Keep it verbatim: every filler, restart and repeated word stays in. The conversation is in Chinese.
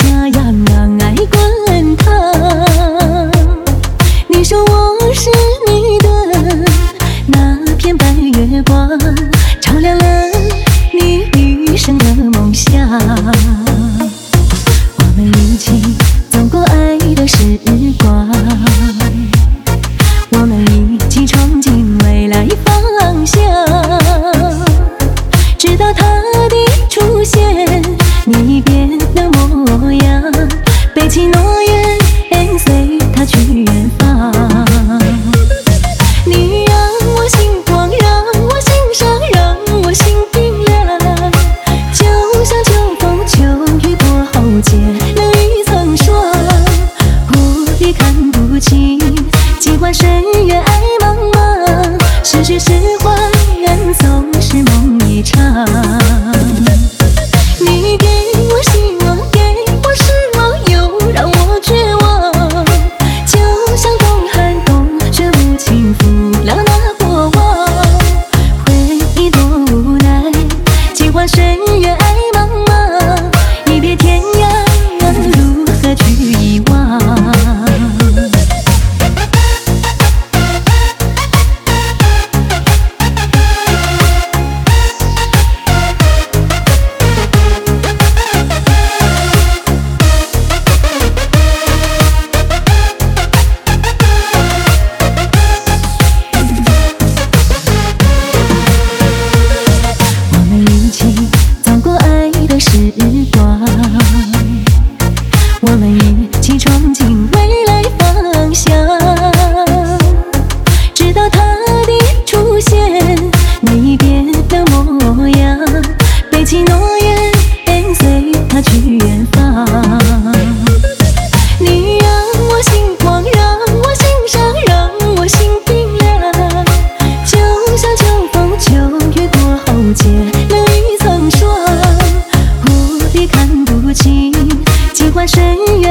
下洋洋爱滚烫。你说我是你的那片白月光，照亮了你余生的梦想。我们一起走过爱的时光，我们一起闯进未来方向，直到他的出现，你变了模样，背起诺言，随他去远方。你让我心慌，让我心伤，让我心冰凉，就像秋风秋雨过后结了一层霜。雾里看不清，尽管深渊爱茫茫，是虚是幻，总是梦一场。你给我希望，给我失望，又让我绝望，就像冬寒冬雪无情负了那过往。回忆多无奈，尽管深渊爱茫茫，一别天涯，如何去遗忘？时光，我们一起闯进未来方向，直到他的出现，你变了模样，背起诺言，随他去远方。你让我心慌，让我心伤，让我心冰凉，就像秋风秋雨过后结了一层霜。看不清，尽管深渊